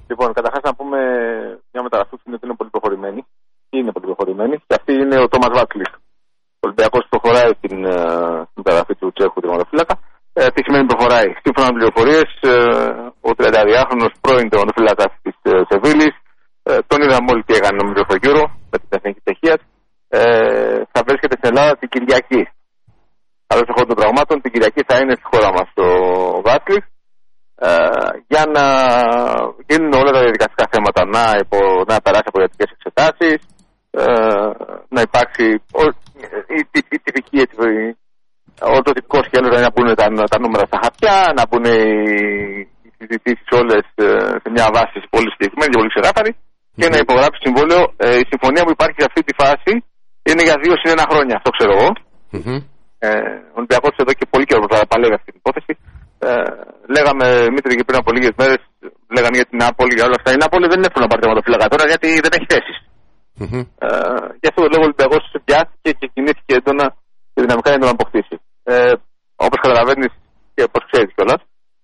Λοιπόν, καταρχάς να πούμε μια μεταγραφή που είναι πολύ προχωρημένη. Είναι πολύ προχωρημένη. Και αυτή είναι ο Τόμας Βάτλικ. Ο Ολυμπιακός προχωράει την μεταγραφή του Τσέχου τερματοφύλακα. Τι σημαίνει προχωράει? Σύμφωνα με πληροφορίες, ο 32χρονος πρώην τερματοφύλακας της Σεβίλης, τον είδαμε όλοι τι έκανε νομίζω στο Euro με την εθνική Τσεχία. Θα βρίσκεται στην Ελλάδα την Κυριακή. Καλώς εχόντων των πραγμάτων, την Κυριακή θα είναι στη χώρα μας ο Βάτλικ. Για να γίνουν όλα τα διαδικαστικά θέματα, να περάσει από ιατρικές εξετάσεις, να υπάρξει η τυπική, το τυπικό σχέδιο, δηλαδή να μπουν τα νούμερα στα χαρτιά, να μπουν οι συζητήσεις όλες σε μια βάση πολύ συγκεκριμένη και πολύ ξεκάθαρη και να υπογράψει συμβόλαιο. Η συμφωνία που υπάρχει σε αυτή τη φάση είναι για 2 συν 1 χρόνια, αυτό ξέρω εγώ. Ο Ολυμπιακός εδώ και πολύ καιρό θα παλεύει αυτή την υπόθεση. Λέγαμε, Μήτρη, και πριν από λίγες μέρες, λέγαμε για την Νάπολη, για όλα αυτά. Η Νάπολη δεν είναι εύκολο να πάρει τερματοφύλακα τώρα γιατί δεν έχει θέσεις. Γι' αυτό το λόγο ο Ολυμπιακός πιάστηκε και κινήθηκε έντονα και δυναμικά για να τον αποκτήσει. Όπως καταλαβαίνεις και όπως ξέρεις κιόλας,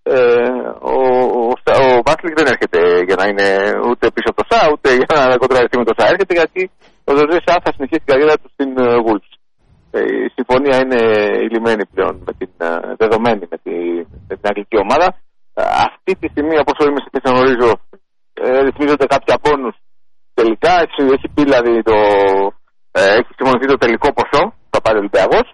ο Βάτλικ δεν έρχεται για να είναι ούτε πίσω από το ΣΑ, ούτε για να κοντραριστεί με το ΣΑ. Έρχεται γιατί ο Ζωζέ ΣΑ θα συνεχίσει την καριέρα του στην Wolves. Η συμφωνία είναι ηλυμένη πλέον, δεδομένη με την αγγλική ομάδα. Αυτή τη στιγμή, όπως όλοι εμείς να γνωρίζω, ρυθμίζονται κάποια πόνους τελικά. Έχει πει δηλαδή έχει συμφωνηθεί το τελικό ποσό που θα πάρει ο Ολυμπιακός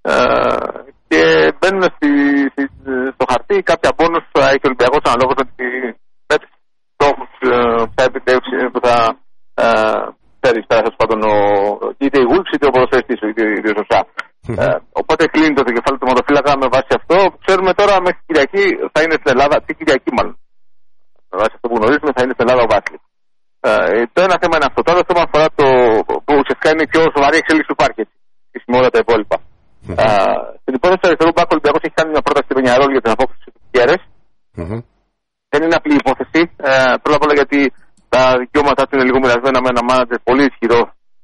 και μπαίνουν στο χαρτί κάποια πόνους που θα έχει ο Ολυμπιακός αναλόγως με τους στόχους που θα επιτεύξει, που θα φέρει πέρα πάντων είτε η Wolves είτε ο ποδοσφαιριστής είτε ο ΣΑ. Οπότε κλείνει το κεφάλαιο του τερματοφύλακα με βάση αυτό. Ξέρουμε τώρα μέχρι την Κυριακή θα είναι στην Ελλάδα, την Κυριακή μάλλον. Με βάση αυτό που γνωρίζουμε θα είναι στην Ελλάδα ο Βάτλικ. Το ένα θέμα είναι αυτό. Το άλλο θέμα αφορά το που ουσιαστικά είναι η πιο σοβαρή εξέλιξη του πάρκετ. Με όλα τα υπόλοιπα. Στην υπόθεση του αριστερού μπακ ο Ολυμπιακός έχει κάνει μια πρόταση στην Πενιαρόλ για την απόκτηση του Κιέρες. Δεν είναι απλή υπόθεση. Πρώτα απ' όλα γιατί τα δικαιώματά του είναι λίγο μοιρασμένα με ένα μάνατζερ πολύ ισχυρό.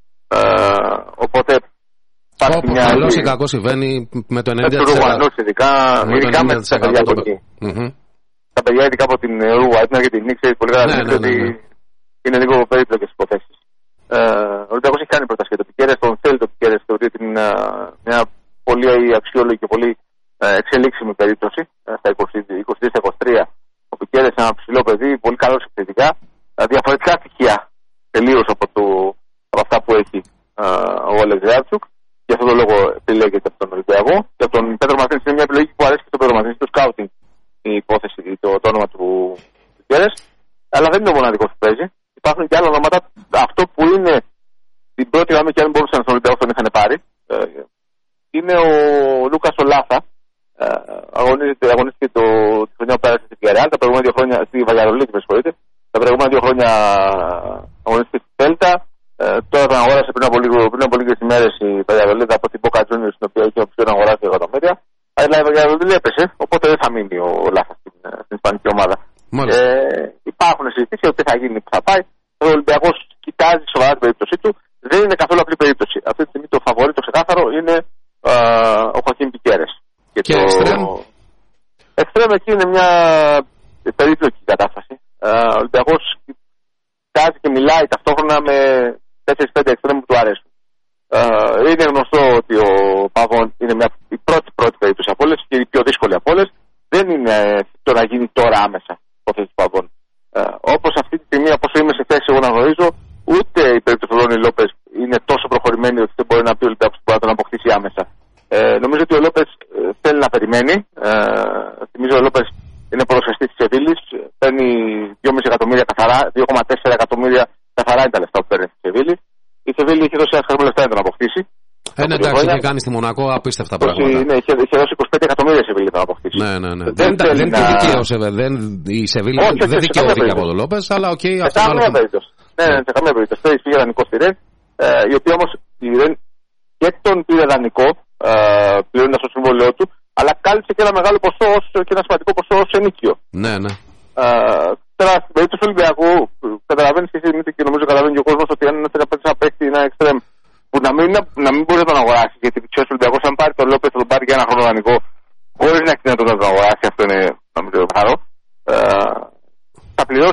Οπότε όπου καλώς ή κακώς συμβαίνει με το 90%. Με τους Ρουμανούς ειδικά με τα παιδιά από εκεί. Τα παιδιά ειδικά από την Ρουμανία και την Νίξε πολύ καλά ότι είναι λίγο περίπλοκες υποθέσεις. Ο Ολυμπιακός έχει κάνει πρόταση για το Πικέρες, τον θέλει το Πικέρες, θεωρεί ότι είναι μια πολύ αξιόλογη και πολύ εξελίξιμη περίπτωση στα 22-23. Ο Πικέρες είναι ένα ψηλό παιδί, πολύ καλός επιθετικά, διαφορετικά στοιχεία τελείως από αυτά που έχει ο Αλεξάνδρουκ. Γι' αυτόν τον λόγο επιλέγεται από τον Ολυμπιακό. Και από τον Πέτρο Μαρτίνς είναι μια επιλογή που αρέσει και στον Πέτρο Μαρτίνς, το σκάουτινγκ, η υπόθεση, το όνομα του Πικέρες. Αλλά δεν είναι ο μοναδικός που παίζει. Υπάρχουν και άλλα ονόματα. Αυτό που είναι την πρώτη γραμμή και αν μπορούσαν στον Ολυμπιακό τον είχαν πάρει είναι ο Λούκας Ολάθα. Αγωνίστηκε τη χρονιά που πέρασε στην Villarreal, τα προηγούμενα 2 χρόνια στη Βαγιαδολίδη, με συγχωρείτε. Τα προηγούμενα 2 χρόνια αγωνίστηκε στη Τέλτα. Τώρα τον αγόρασε πριν από λίγες ημέρες η Βαγιαδολίδη από την Boca Juniors, στην οποία είχε οψιόν να αγοράσει εκατομμύρια. Αλλά η Βαγιαδολίδη έπεσε, οπότε δεν θα μείνει ο Λάθα στην ισπανική ομάδα. Υπάρχουν συζητήσεις ότι θα γίνει, που θα πάει. Ο Ολυμπιακός κοιτάζει σοβαρά την περίπτωσή του. Δεν είναι καθόλου απλή περίπτωση. Αυτή τη στιγμή το φαβορί, το ξεκάθαρο, είναι ο Χωακίν Πικέρες. Και εξτρέμ εκεί είναι μια περίπλοκη κατάσταση. Ο Ολυμπιακός κοιτάζει και μιλάει ταυτόχρονα με 4-5 εξτρέμ που του αρέσουν. Είναι γνωστό ότι ο Παβών είναι η πρώτη περίπτωση από όλες και η πιο δύσκολη από όλες. Δεν είναι το να γίνει τώρα άμεσα η υπόθεση του Παβών. Όπως αυτή τη στιγμή, όπως είμαι σε θέση εγώ να γνωρίζω, ούτε η περίπτωση του Ρόνι Λόπες είναι τόσο προχωρημένη ότι δεν μπορεί να πει ο Ολυμπιακός που μπορεί να τον αποκτήσει άμεσα. Νομίζω ότι ο Λόπες θέλει να περιμένει. Θυμίζω ο Λόπες είναι ποδοσφαιριστής της Σεβίλης, παίρνει 2,5 εκατομμύρια καθαρά, 2,4 εκατομμύρια καθαρά είναι τα λεφτά που παίρνει στη Σεβίλη. Η Σεβίλη έχει δώσει ένα χαρμό λεφτά για να τον αποκτήσει. Ναι, εντάξει, είχε κάνει στη Μονακό απίστευτα πράγματα. Ναι, είχε δώσει 25 εκατομμύρια η Σεβίλη για να τον αποκτήσει. Ναι. Δεν τη δικαίωσε, η Σεβίλη δεν δικαιώθηκε από τον Λόπες, αλλά οκ, αυτό είναι άλλο. Ναι, σε καμία περίπτωση. Πήγε δανεικό στη Ρεν, η οποία όμως η Ρεν και τον πήρε δανεικό, πληρώνοντας το συμβόλαιό του, αλλά κάλυψε και ένα μεγάλο ποσό και ένα σημαντικό ποσό ως ενίκιο. Ναι. Τώρα στην περίπτωση του Ολυμπιακού, καταλαβαίνει και εσύ και νομίζω καταλαβαίνει και ο κόσμος ότι αν θέλει να παίξει ένα εξτρέμ που να μην μπορεί να τον αγοράσει, γιατί ξέρει ο Ολυμπιακός, αν πάρει τον Λόπες, θα τον πάρει για ένα χρόνο δανεικό, χωρίς να έχει δυνατότητα να τον αγοράσει, αυτό είναι νομίζω καθαρό. Θα πληρώσει 2,5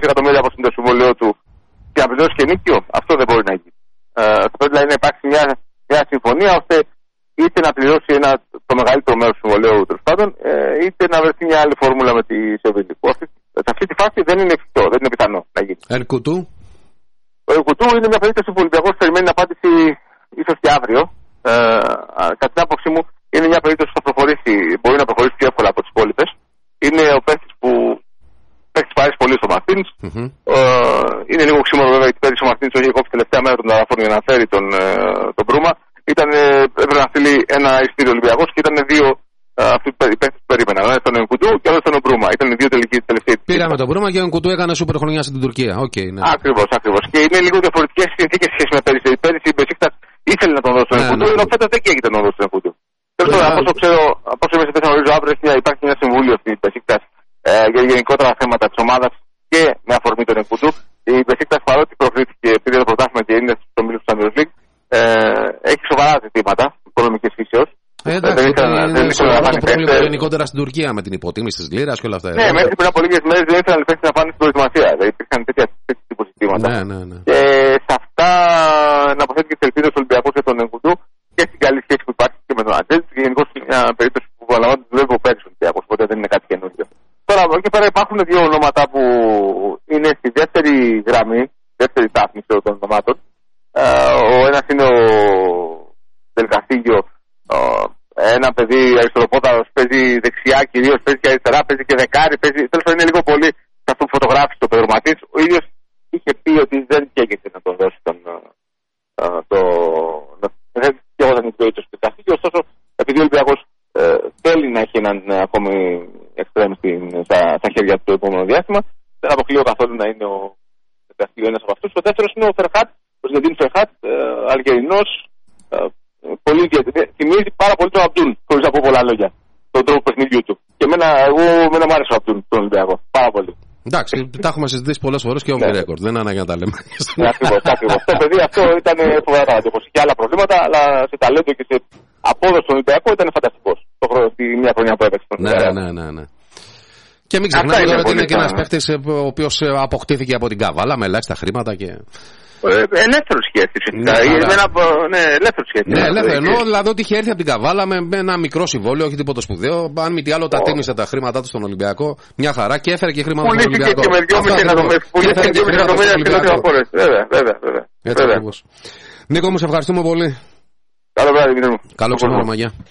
εκατομμύρια όπως είναι το συμβόλαιο του και να πληρώσει και νίκιο, αυτό δεν μπορεί να γίνει. Θα πρέπει δηλαδή να υπάρξει μια συμφωνία ώστε είτε να πληρώσει το μεγαλύτερο μέρος του συμβολαίου τέλος πάντων, είτε να βρεθεί μια άλλη φόρμουλα με τη Σεβίλη. Σε αυτή τη φάση δεν είναι εφικτό, δεν είναι πιθανό να γίνει. Ερκουτού. Ο Ερκουτού είναι μια περίπτωση που ο Ολυμπιακός περιμένει να απάντηση ίσως και αύριο. Κατά την άποψή μου, είναι μια περίπτωση που θα προχωρήσει, μπορεί να προχωρήσει πιο εύκολα από τις υπόλοιπες. Είναι ο παίκτης που παίκτης παρέσει πολύ στο Μαρτίνς. Είναι λίγο ξύμορο βέβαια γιατί πέρυσι ο Μαρτίνς είχε κόψει τελευταία μέρα των μεταγραφών για να φέρει τον Μπρούμα. Έπρεπε να στείλει ένα εισιτήριο Ολυμπιακός και ήταν δύο αυτοί οι παίκτες που περίμεναν. Ένα ήταν ο Ενκουτού και άλλο ήταν ο Μπρούμα. Ήταν οι δύο τελικοί τελευταίοι. Πήραμε τον Μπρούμα και ο Ενκουτού έκανε σούπερ χρονιά στην Τουρκία. Okay, ναι. Ακριβώς. Και είναι λίγο διαφορετικές συνθήκες σχέση με πέρυσι. Πέρυσι η Μπεσίκτας ήθελε να τον δώσει τον Ενκουτού, ενώ φέτος δεν καίγεται να τον δώσει τον Ενκουτού. Από όσο είμαι σε θέση να γνωρίζω, αύριο υπάρχει ένα συμβούλιο στην Μπεσίκτας για γενικότερα θέματα της ομάδας και με αφορμή τον Ενκουτού. Η Μπεσίκτας παρότι προκλήθηκε πήρε το πρωτάθλημα και είναι στους ομίλους του Champions League, έχει σοβαρά ζητήματα οικονομικής φύσεως. Εντάξει, είναι σοβαρό το πρόβλημα γενικότερα στην Τουρκία με την υποτίμηση της λίρας και όλα αυτά. Ναι, μέχρι πριν από λίγες μέρες δεν ήθελαν οι να πάνε στην προετοιμασία. Δηλαδή υπήρχαν τέτοια τύπου ζητήματα. Ναι. Και σε αυτά να αποθέτει και τις ελπίδες του Ολυμπιακού για τον Ενκουτού και στην καλή σχέση που υπάρχει και με τον Ατζέλ. Και γενικώς είναι μια περίπτωση που αναλαμβάνεται δουλεύει από πέρυσι ο Ολυμπιακός, οπότε δεν είναι κάτι καινούργιο. Τώρα από εκεί πέρα υπάρχουν δύο ονόματα που είναι στη δεύτερη γραμμή, δεύτερη τάφνη των ονομάτων. Ο ένας είναι ο Δελκαστίγιο, ένα παιδί αριστεροπόδαρος, παίζει δεξιά κυρίως, παίζει και αριστερά, παίζει και δεκάρι, τέλος πάντων είναι λίγο πολύ σε αυτό που φωτογράφησε το Πέτρο Ματής. Ο ίδιος είχε πει ότι δεν καίγεται να τον δώσει και εγώ δεν είπε το Δελκαστίγιο, ωστόσο επειδή ο Ολυμπιακός θέλει να έχει έναν ακόμη εξτρέμ στα χέρια του το επόμενο διάστημα, δεν αποκλείω καθόλου να είναι ο Δελκαστίγιο ένας από αυτούς. Ο δεύτερος είναι ο Φερχάτ, ο Ζεντίν Φερχάτ, Αλγερινός. Πολύ θυμίζει πάρα πολύ τον Αμπτούν, χωρίς να πω πολλά λόγια, τον τρόπο παιχνιδιού του. Και εμένα μου άρεσε ο Αμπτούν, τον Ολυμπιακό, πάρα πολύ. Εντάξει, τα έχουμε συζητήσει πολλές φορές και off the record, δεν είναι ανάγκη να τα λέμε. Ακριβώς. Το παιδί αυτό ήταν φοβερά ταλαντούχος. Είχε άλλα προβλήματα, αλλά σε ταλέντο και σε απόδοση στον Ολυμπιακό ήταν φανταστικός. Τη μία χρονιά που έπαιξε. Ναι. Και μην ξεχνάμε τώρα ότι είναι και ένας παίχτης ο οποίος αποκτήθηκε από την Καβάλα με ελάχιστα χρήματα και. Ελεύθερο σχέση. Ελεύθερο σχέση. Ναι, ελεύθερο. Ενώ δηλαδή ότι είχε έρθει από την Καβάλα με ένα μικρό συμβόλαιο, όχι τίποτα σπουδαίο. Αν μη τι άλλο, τα τίμησε τα χρήματά του στον Ολυμπιακό. Μια χαρά και έφερε και χρήματα στον Ολυμπιακό. Πουλήθηκε και με 2,5 εκατομμύρια χώρες. Βέβαια. Νίκο, μου σε ευχαριστούμε πολύ. Καλό βράδυ, Καλό ξενόρωμα, γεια.